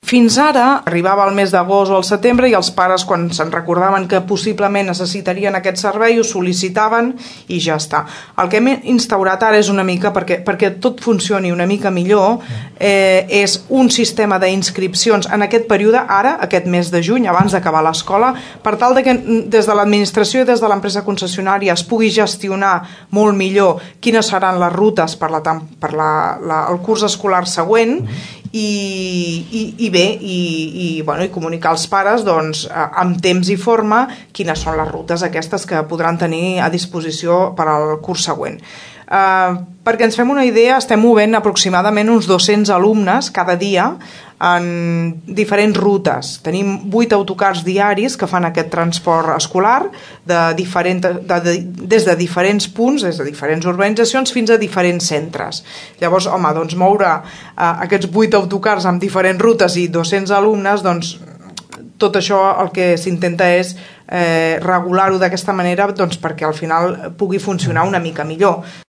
Fins ara arribava el mes d'agost o al setembre i els pares, quan se'n recordaven que possiblement necessitarien aquest servei, ho sol·licitaven i ja està. El que hem instaurat ara és una mica, perquè tot funcioni una mica millor, és un sistema d'inscripcions en aquest període, ara, aquest mes de juny, abans d'acabar l'escola, per tal que des de l'administració i des de l'empresa concessionària es pugui gestionar molt millor quines seran les rutes per el curs escolar següent i comunicar als pares amb temps i forma quines són les rutes aquestes que podran tenir a disposició per al curs següent. Perquè ens fem una idea, estem movent aproximadament uns 200 alumnes cada dia en diferents rutes. Tenim 8 autocars diaris que fan aquest transport escolar des de diferents punts, des de diferents urbanitzacions fins a diferents centres. Llavors, moure aquests 8 autocars amb diferents rutes i 200 alumnes, tot això el que s'intenta és regular-ho d'aquesta manera perquè al final pugui funcionar una mica millor.